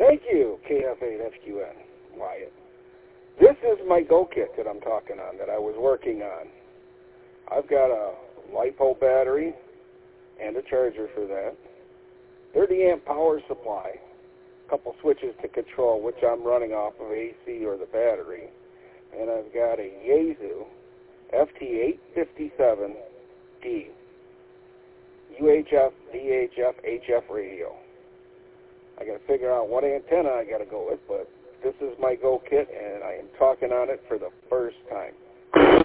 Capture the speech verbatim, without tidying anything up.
Thank you, K F eight F Q N, Wyatt. This is my Go Kit that I'm talking on, that I was working on. I've got a LiPo battery and a charger for that, thirty amp power supply, a couple switches to control which I'm running off of A C or the battery, and I've got a Yaesu F T eight fifty-seven D U H F, D H F, H F radio. I got to figure out what antenna I got to go with, but this is my Go Kit, and I am talking on it for the first time.